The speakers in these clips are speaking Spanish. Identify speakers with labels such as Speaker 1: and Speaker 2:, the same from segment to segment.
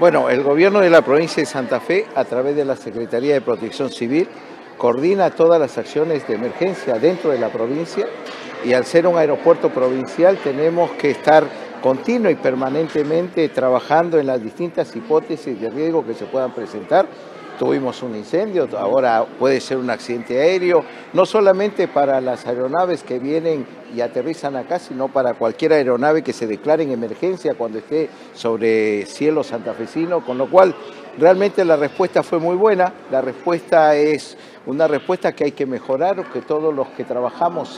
Speaker 1: Bueno, el gobierno de la provincia de Santa Fe, a través de la Secretaría de Protección Civil, coordina todas las acciones de emergencia dentro de la provincia y al ser un aeropuerto provincial tenemos que estar continuo y permanentemente trabajando en las distintas hipótesis de riesgo que se puedan presentar. Tuvimos un incendio, ahora puede ser un accidente aéreo, no solamente para las aeronaves que vienen y aterrizan acá, sino para cualquier aeronave que se declare en emergencia cuando esté sobre cielo santafesino, con lo cual realmente la respuesta fue muy buena. La respuesta es una respuesta que hay que mejorar, que todos los que trabajamos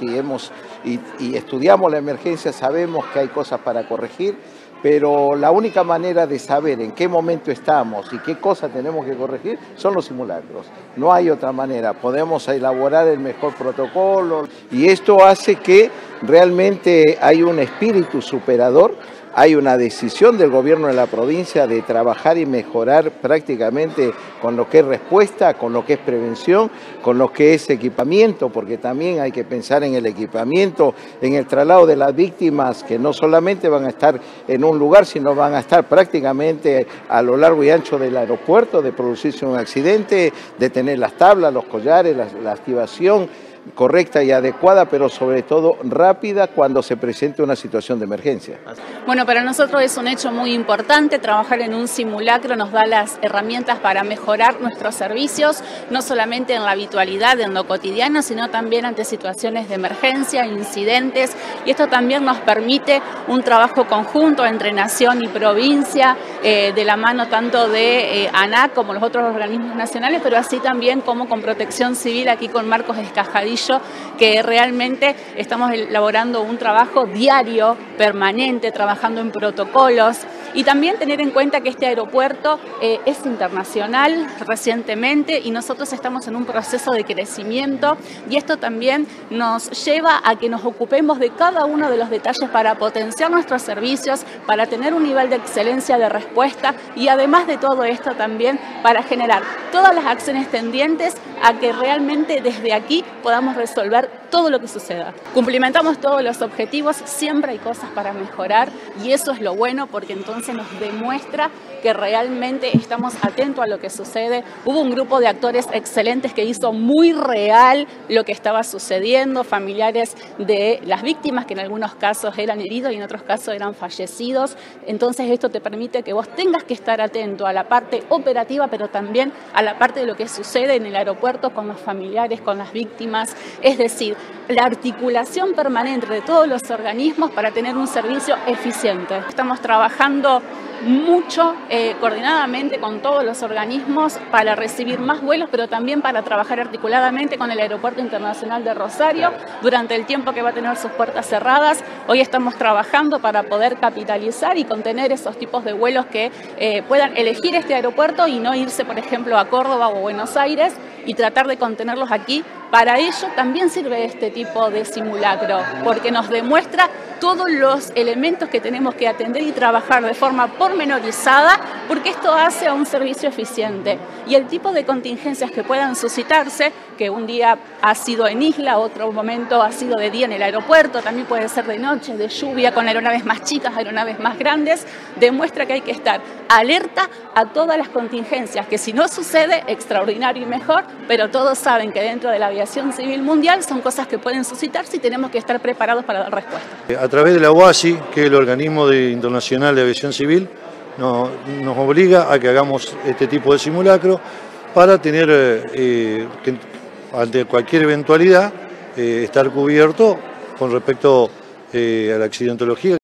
Speaker 1: y estudiamos la emergencia sabemos que hay cosas para corregir, pero la única manera de saber en qué momento estamos y qué cosas tenemos que corregir son los simulacros. No hay otra manera, podemos elaborar el mejor protocolo y esto hace que realmente hay un espíritu superador. Hay una decisión del gobierno de la provincia de trabajar y mejorar prácticamente con lo que es respuesta, con lo que es prevención, con lo que es equipamiento, porque también hay que pensar en el equipamiento, en el traslado de las víctimas, que no solamente van a estar en un lugar, sino van a estar prácticamente a lo largo y ancho del aeropuerto, de producirse un accidente, de tener las tablas, los collares, la activación correcta y adecuada, pero sobre todo rápida cuando se presente una situación de emergencia.
Speaker 2: Bueno, para nosotros es un hecho muy importante. Trabajar en un simulacro nos da las herramientas para mejorar nuestros servicios, no solamente en la habitualidad, en lo cotidiano, sino también ante situaciones de emergencia, incidentes, y esto también nos permite un trabajo conjunto entre nación y provincia, de la mano tanto de ANAC como los otros organismos nacionales, pero así también como con Protección Civil, aquí con Marcos Escajadillo, que realmente estamos elaborando un trabajo diario, permanente, trabajando en protocolos y también tener en cuenta que este aeropuerto es internacional recientemente y nosotros estamos en un proceso de crecimiento y esto también nos lleva a que nos ocupemos de cada uno de los detalles para potenciar nuestros servicios, para tener un nivel de excelencia de respuesta y además de todo esto también para generar todas las acciones tendientes a que realmente desde aquí podamos resolver todo lo que suceda. Cumplimentamos todos los objetivos, siempre hay cosas para mejorar y eso es lo bueno porque entonces nos demuestra que realmente estamos atentos a lo que sucede. Hubo un grupo de actores excelentes que hizo muy real lo que estaba sucediendo, familiares de las víctimas que en algunos casos eran heridos y en otros casos eran fallecidos. Entonces esto te permite que vos tengas que estar atento a la parte operativa, pero también a la parte de lo que sucede en el aeropuerto con los familiares, con las víctimas, es decir, la articulación permanente de todos los organismos para tener un servicio eficiente. Estamos trabajando mucho coordinadamente con todos los organismos para recibir más vuelos, pero también para trabajar articuladamente con el Aeropuerto Internacional de Rosario durante el tiempo que va a tener sus puertas cerradas. Hoy estamos trabajando para poder capitalizar y contener esos tipos de vuelos que puedan elegir este aeropuerto y no irse, por ejemplo, a Córdoba o Buenos Aires y tratar de contenerlos aquí. Para ello también sirve este tipo de simulacro, porque nos demuestra todos los elementos que tenemos que atender y trabajar de forma pormenorizada, porque esto hace a un servicio eficiente. Y el tipo de contingencias que puedan suscitarse, que un día ha sido en isla, otro momento ha sido de día en el aeropuerto, también puede ser de noche, de lluvia, con aeronaves más chicas, aeronaves más grandes, demuestra que hay que estar alerta a todas las contingencias, que si no sucede, extraordinario y mejor, pero todos saben que dentro de la aviación civil mundial son cosas que pueden suscitarse y tenemos que estar preparados para dar respuesta.
Speaker 3: A través de la OASI, que es el organismo internacional de aviación civil, nos obliga a que hagamos este tipo de simulacro para tener, ante cualquier eventualidad, estar cubierto con respecto a la accidentología.